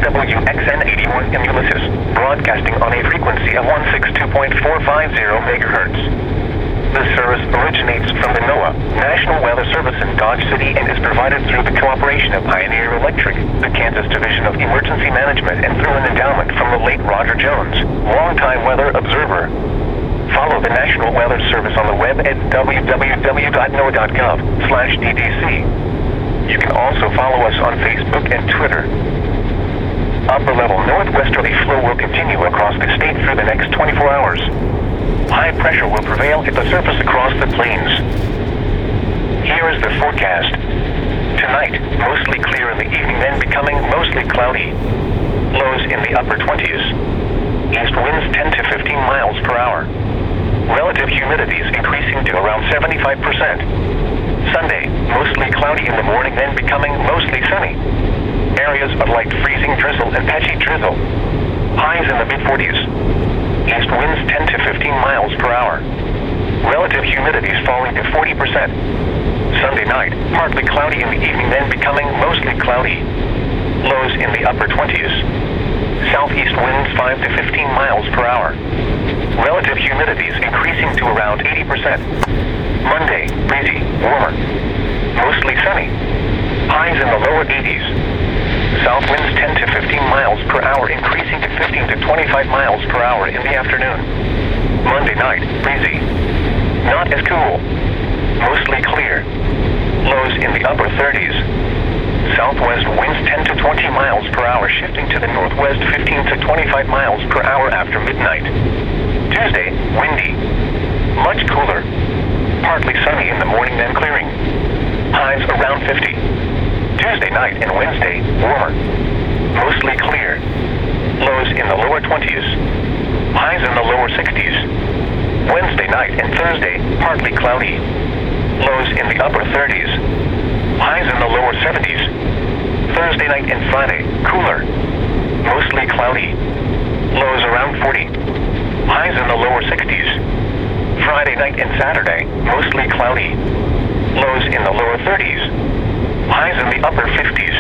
WXN 81 in Ulysses, broadcasting on a frequency of 162.450 megahertz. This service originates from the NOAA, National Weather Service in Dodge City, and is provided through the cooperation of Pioneer Electric, the Kansas Division of Emergency Management, and through an endowment from the late Roger Jones, longtime weather observer. Follow the National Weather Service on the web at www.noaa.gov/DDC. You can also follow us on Facebook and Twitter. Upper-level northwesterly flow will continue across the state through the next 24 hours. High pressure will prevail at the surface across the plains. Here is the forecast. Tonight, mostly clear in the evening, then becoming mostly cloudy. Lows in the upper 20s. East winds 10 to 15 miles per hour. Relative humidities increasing to around 75%. Sunday, mostly cloudy in the morning, then becoming mostly sunny. Areas of light freezing drizzle and patchy drizzle. Highs in the mid-40s. East winds 10 to 15 miles per hour. Relative humidities falling to 40%. Sunday night, partly cloudy in the evening, then becoming mostly cloudy. Lows in the upper 20s. Southeast winds 5 to 15 miles per hour. Relative humidities increasing to around 80%. Monday, breezy, warmer. Mostly sunny. Highs in the lower 80s. South winds 10 to 15 miles per hour, increasing to 15 to 25 miles per hour in the afternoon. Monday night, breezy. Not as cool. Mostly clear. Lows in the upper 30s. Southwest winds 10 to 20 miles per hour, shifting to the northwest 15 to 25 miles per hour after midnight. Tuesday, windy. Much cooler. Partly sunny in the morning, then clearing. Highs around 50. Tuesday night and Wednesday, warmer. Mostly clear. Lows in the lower 20s. Highs in the lower 60s. Wednesday night and Thursday, partly cloudy. Lows in the upper 30s. Highs in the lower 70s. Thursday night and Friday, cooler. Mostly cloudy. Lows around 40. Highs in the lower 60s. Friday night and Saturday, mostly cloudy. Lows in the lower 30s. Highs in the upper 50s.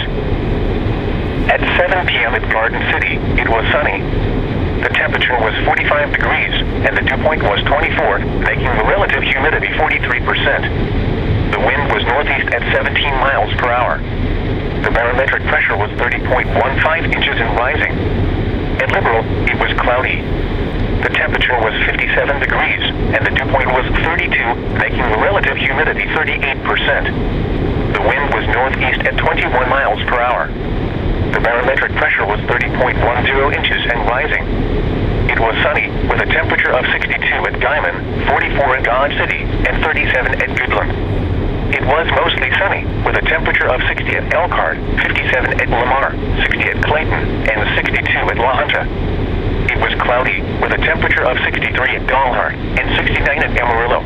At 7 p.m. at Garden City, it was sunny. The temperature was 45 degrees, and the dew point was 24, making the relative humidity 43%. The wind was northeast at 17 miles per hour. The barometric pressure was 30.15 inches and rising. At Liberal, it was cloudy. The temperature was 57 degrees, and the dew point was 32, making the relative humidity 38%. The wind was northeast at 21 miles per hour. The barometric pressure was 30.10 inches and rising. It was sunny with a temperature of 62 at Guyman, 44 at Dodge City, and 37 at Goodland. It was mostly sunny with a temperature of 60 at Elkhart, 57 at Lamar, 60 at Clayton, and 62 at La Junta. It was cloudy with a temperature of 63 at Dalhart and 69 at Amarillo.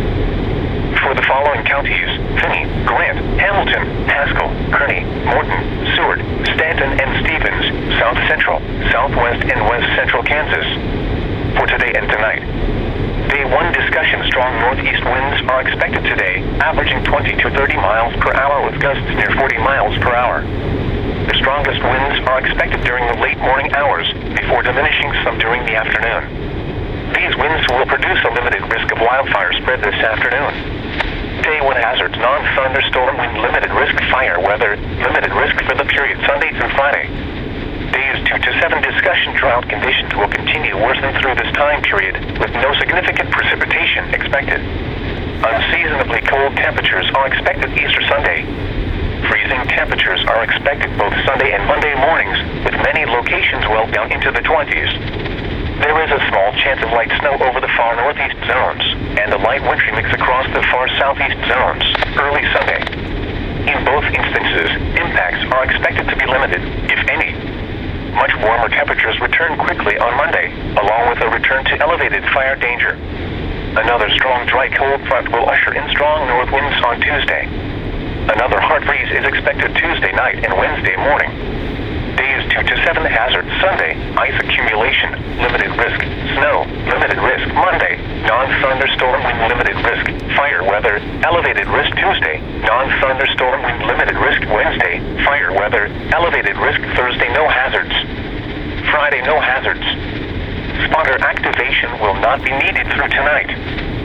For the following counties: Finney, Grant, Hamilton, Haskell, Kearney, Morton, Seward, Stanton, and Stevens, South Central, Southwest, and West Central Kansas. For today and tonight. Day 1 discussion: strong northeast winds are expected today, averaging 20 to 30 miles per hour with gusts near 40 miles per hour. The strongest winds are expected during the late morning hours, before diminishing some during the afternoon. These winds will produce a limited risk of wildfire spread this afternoon. Day 1 hazards: non-thunderstorm wind, limited risk fire weather, limited risk for the period Sunday through Friday. Days 2 to 7 discussion: drought conditions will continue to worsen through this time period, with no significant precipitation expected. Unseasonably cold temperatures are expected Easter Sunday. Freezing temperatures are expected both Sunday and Monday mornings, with many locations well down into the 20s. There is a small chance of light snow over the far northeast zones, and a light wintry mix across the far southeast zones, early Sunday. In both instances, impacts are expected to be limited, if any. Much warmer temperatures return quickly on Monday, along with a return to elevated fire danger. Another strong dry cold front will usher in strong north winds on Tuesday. Another hard freeze is expected Tuesday night and Wednesday morning. Days 2 to 7 hazard: Sunday, ice accumulation, limited risk; snow, limited risk. Monday, non-thunderstorm wind, limited risk; fire weather, elevated risk. Tuesday, non-thunderstorm wind, limited risk. Wednesday, fire severe weather, elevated risk Thursday, no hazards. Friday, no hazards. Spotter activation will not be needed through tonight.